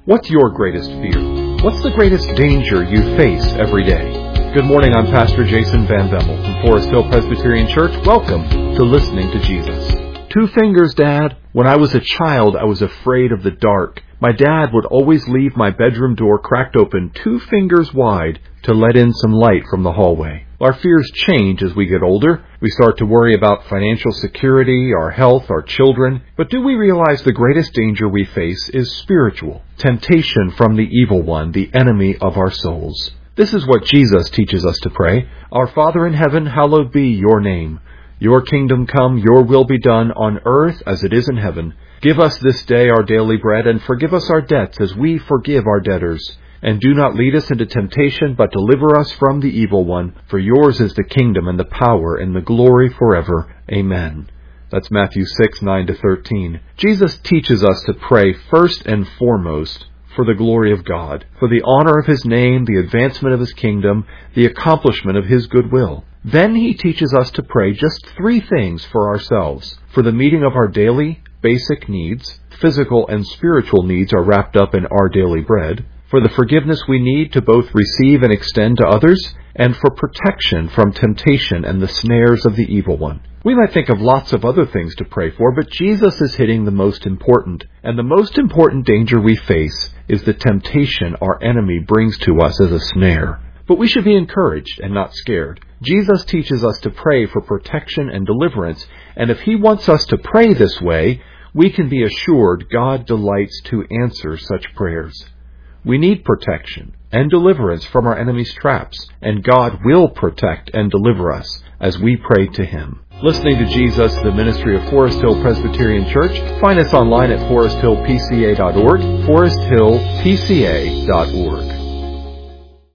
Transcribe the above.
What's your greatest fear? What's the greatest danger you face every day? Good morning, I'm Pastor Jason Van Bemmel from Forest Hill Presbyterian Church. Welcome to Listening to Jesus. 2 fingers, Dad. When I was a child, I was afraid of the dark. My dad would always leave my bedroom door cracked open 2 fingers wide to let in some light from the hallway. Our fears change as we get older. We start to worry about financial security, our health, our children. But do we realize the greatest danger we face is spiritual? Temptation from the evil one, the enemy of our souls. This is what Jesus teaches us to pray. Our Father in heaven, hallowed be your name. Your kingdom come, your will be done on earth as it is in heaven. Give us this day our daily bread, and forgive us our debts as we forgive our debtors. And do not lead us into temptation, but deliver us from the evil one. For yours is the kingdom and the power and the glory forever. Amen. That's Matthew 6:9-13. Jesus teaches us to pray first and foremost for the glory of God, for the honor of His name, the advancement of His kingdom, the accomplishment of His goodwill. Then He teaches us to pray just 3 things for ourselves: for the meeting of our daily, basic needs. Physical and spiritual needs are wrapped up in our daily bread. For the forgiveness we need to both receive and extend to others, and for protection from temptation and the snares of the evil one. We might think of lots of other things to pray for, but Jesus is hitting the most important. And the most important danger we face is the temptation our enemy brings to us as a snare. But we should be encouraged and not scared. Jesus teaches us to pray for protection and deliverance, and if He wants us to pray this way, we can be assured God delights to answer such prayers. We need protection and deliverance from our enemy's traps, and God will protect and deliver us as we pray to Him. Listening to Jesus, the ministry of Forest Hill Presbyterian Church. Find us online at foresthillpca.org, foresthillpca.org.